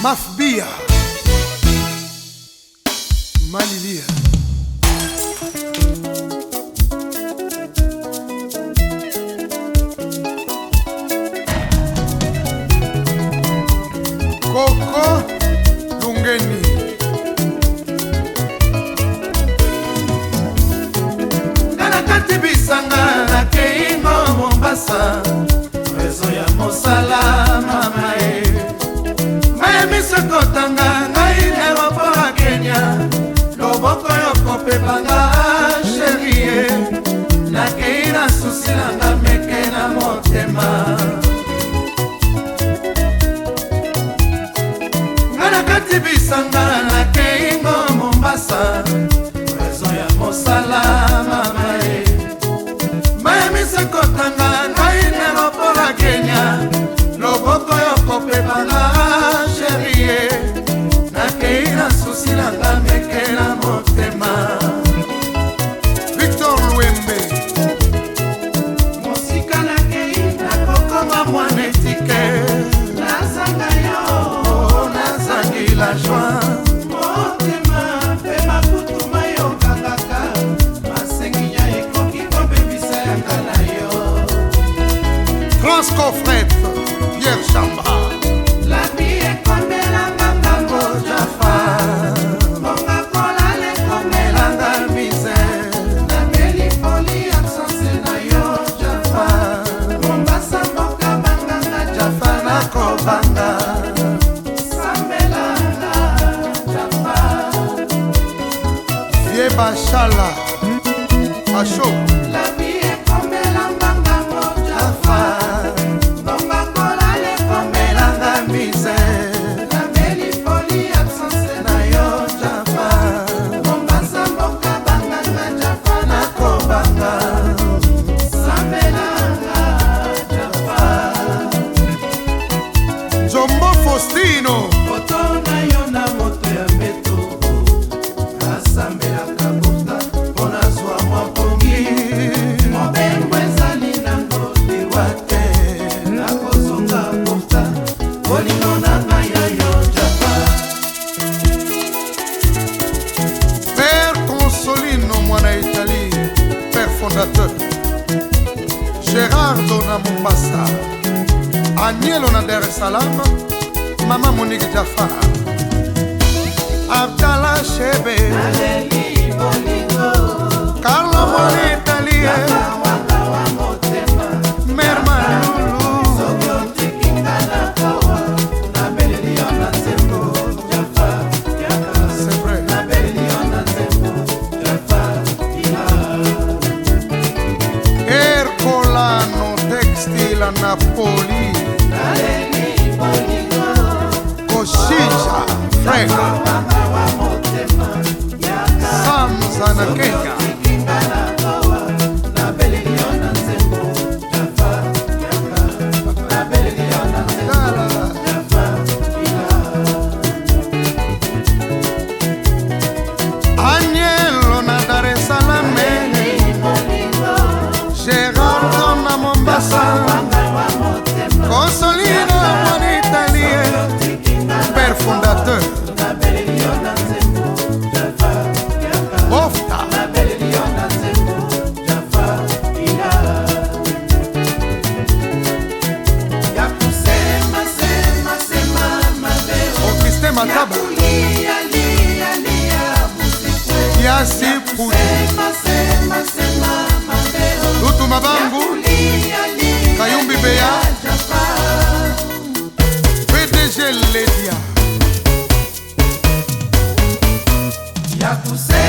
Mafbia Malilia Coco Lungeni Ngalakati bisanga na keingo Mombasa Rezo ya mosala mama Misekotanga ngai aéroport Kenya loboko yoko pepanga chérie nakei na susi nanga meke na motema ngana kati bisanga nakei ngo Mombasa rezo ya mosala mama misekotanga ngai aéroport Kenya loboko yoko pepanga Victor Luembe Mosika na kei na kokoma mwanetike Nazanga yo, nazangi la joie Motema, pe makutuma yo kakaka Masenginya ekoki kobebisa yanga na yo Transcofrette, Pierre Chamba La vie est comme la ngambo Jaffa Bachala Acho La vie est comme la ngambo Jaffa Bomba kola le comme la misère La belle folie absence na yo Jaffa Bomba samboka banga na Jaffa na kobanga Sambelanga Jaffa Jombo Faustino Foto na yo na moto ya meto Asambela Gérardo na Mombasa Anielo na Dar es Salaam Mama Monique Jaffa Abdallah Shebe Aleli Bolingo Carla Moni Italie Merma Lulu Sogyoti Kingana Kawa Na Beleliona Zembo Jaffa C'est vrai Na Beleliona Zembo Jaffa Ercolano Textile a Napoli Cochija Frega Samza na Kenya Agnello na Dar es Salaam Gérardo na Mombasa Consolino en Italie Père fondateur Bofta Augustin Mataba Yasi Puti Lutu Mabangu Kayumbi Beya PDG Ledia Yakuse